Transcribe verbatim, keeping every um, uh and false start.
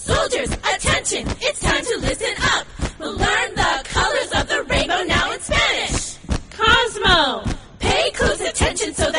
Soldiers, attention, it's time to listen up. We'll learn the colors of the rainbow now in Spanish. Cosmo. Pay close attention so